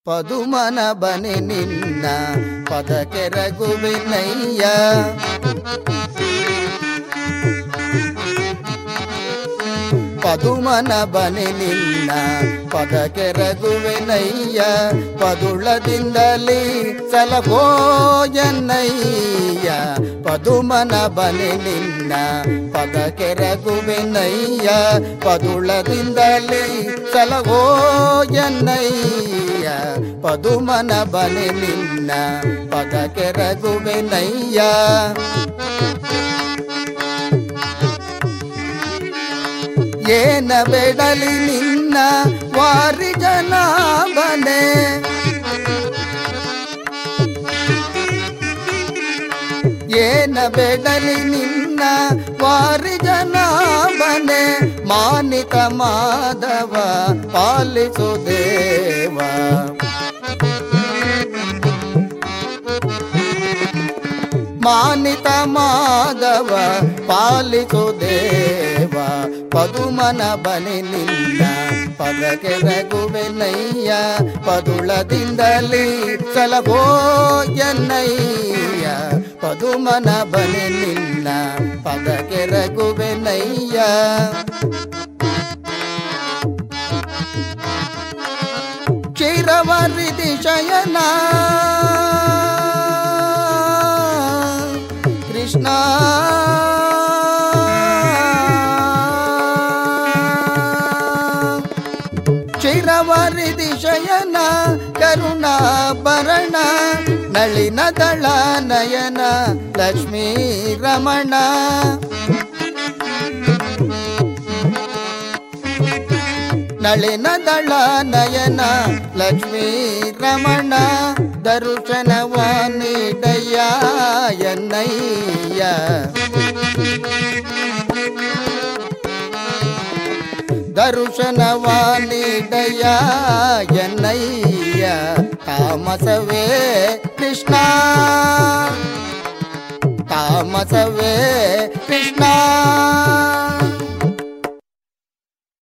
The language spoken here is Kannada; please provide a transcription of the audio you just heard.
ಪದುಮನ ಬನೆ ನಿನ್ನ ಪದಕ್ಕೆ ರಘುವಿನಯ್ಯ. ಪದುಮನ ಬನೆ ನಿನ್ನ ಪದಕ್ಕೆ ರಘುವಿನಯ್ಯ. ಪದುಳದಿಂದಲೇ ಸಲಹೋಯನ್ನಯ್ಯ. ಪದುಮನ ಬನೆ ನಿನ್ನ ಪದಕ್ಕೆ ರಘುವಿನಯ್ಯ. ಪದುಳದಿಂದಲೇ ಸಲಹೋಯನ್ನಯ್ಯ. ಪದುಮನ ಬನೆ ನಿನ್ನ ಪದಕ್ಕೆ ರಘುವಿನಯ್ಯ. ಏನ ಬೇಡಲಿ ನಿನ್ನ ವಾರಿ ಜನಾಭನೆ. ಏನ ಬೇಡಲಿ ನಿನ್ನ ವಾರಿ ಜನಾಭನೆ. ಮಾನಿತ ಮಾಧವ ಪಾಲಿಸು ದೇವ. ಮಾನಿತ ಮಾಧವ ಪಾಲಿಸು ದೇವ. ಪದುಮನ ಬನೆ ನಿನ್ನ ಪದಕ್ಕೆ ರಘುವಿನಯ್ಯ. ಪದುಳದಿಂದಲೇ ಸಲಹೋಯನ್ನಯ್ಯ. ಪದುಮನ ಬನೆ ನಿನ್ನ ಪದಕ್ಕೆ ರಘುವಿನಯ್ಯ. ಚಿರವರಿದಿ ಶಯನ ಕೃಷ್ಣ. ಚಿರವರಿದಿ ಶಯನ ಕರುಣಾಭರಣ. ನಳಿನ ದಳ ನಯನ ಲಕ್ಷ್ಮೀ ರಮಣ. ನಳಿನ ದಳ ನಯನ ಲಕ್ಷ್ಮೀ ರಮಣ. ದರ್ಶನವ ನೀಡಯ್ಯ ಎನ್ನಯ್ಯ. ದರ್ಶನವ ನೀಡಯ್ಯ ಎನ್ನಯ್ಯ. ತಾಮಸವೇ ಕೃಷ್ಣ. ತಾಮಸವೇ ಕೃಷ್ಣ.